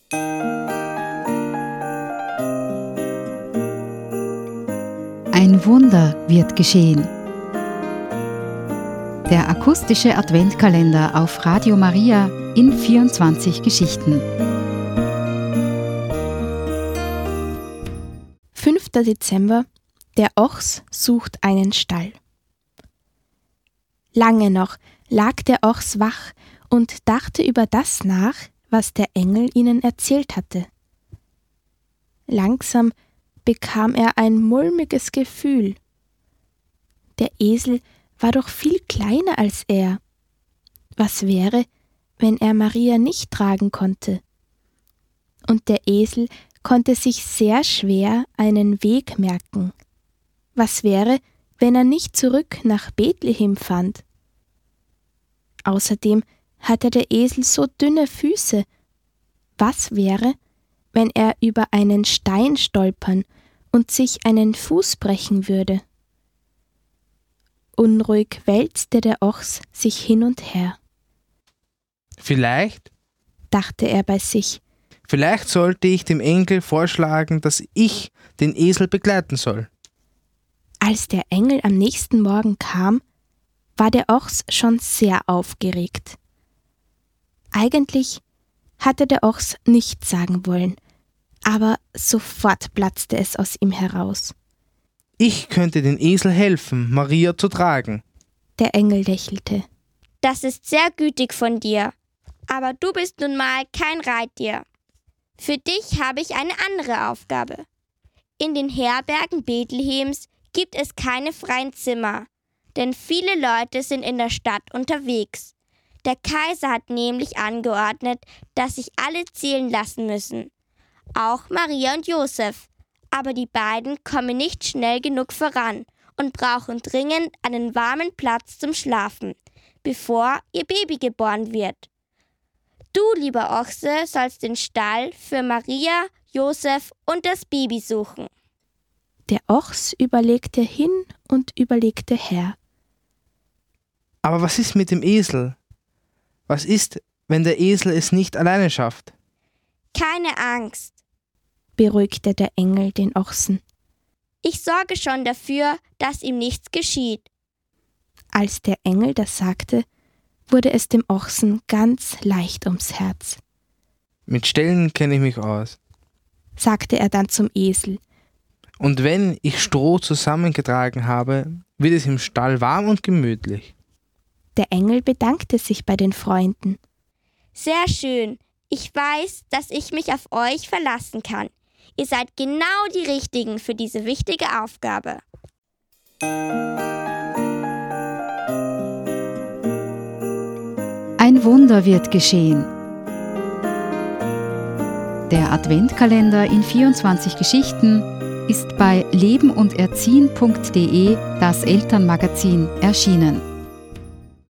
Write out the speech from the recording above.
Ein Wunder wird geschehen. Der akustische Adventkalender auf Radio Maria in 24 Geschichten. 5. Dezember. Der Ochs sucht einen Stall. Lange noch lag der Ochs wach und dachte über das nach, was der Engel ihnen erzählt hatte. Langsam bekam er ein mulmiges Gefühl. Der Esel war doch viel kleiner als er. Was wäre, wenn er Maria nicht tragen konnte? Und der Esel konnte sich sehr schwer einen Weg merken. Was wäre, wenn er nicht zurück nach Bethlehem fand? Außerdem hatte der Esel so dünne Füße. Was wäre, wenn er über einen Stein stolpern und sich einen Fuß brechen würde? Unruhig wälzte der Ochs sich hin und her. Vielleicht, dachte er bei sich, vielleicht sollte ich dem Engel vorschlagen, dass ich den Esel begleiten soll. Als der Engel am nächsten Morgen kam, war der Ochs schon sehr aufgeregt. Eigentlich hatte der Ochs nichts sagen wollen, aber sofort platzte es aus ihm heraus. Ich könnte den Esel helfen, Maria zu tragen. Der Engel lächelte. Das ist sehr gütig von dir, aber du bist nun mal kein Reittier. Für dich habe ich eine andere Aufgabe. In den Herbergen Bethlehems gibt es keine freien Zimmer, denn viele Leute sind in der Stadt unterwegs. Der Kaiser hat nämlich angeordnet, dass sich alle zählen lassen müssen. Auch Maria und Josef. Aber die beiden kommen nicht schnell genug voran und brauchen dringend einen warmen Platz zum Schlafen, bevor ihr Baby geboren wird. Du, lieber Ochse, sollst den Stall für Maria, Josef und das Baby suchen. Der Ochs überlegte hin und überlegte her. Aber was ist mit dem Esel? Was ist, wenn der Esel es nicht alleine schafft? Keine Angst, beruhigte der Engel den Ochsen. Ich sorge schon dafür, dass ihm nichts geschieht. Als der Engel das sagte, wurde es dem Ochsen ganz leicht ums Herz. Mit Ställen kenne ich mich aus, sagte er dann zum Esel. Und wenn ich Stroh zusammengetragen habe, wird es im Stall warm und gemütlich. Der Engel bedankte sich bei den Freunden. Sehr schön. Ich weiß, dass ich mich auf euch verlassen kann. Ihr seid genau die Richtigen für diese wichtige Aufgabe. Ein Wunder wird geschehen. Der Adventkalender in 24 Geschichten ist bei lebenunderziehen.de, das Elternmagazin, erschienen.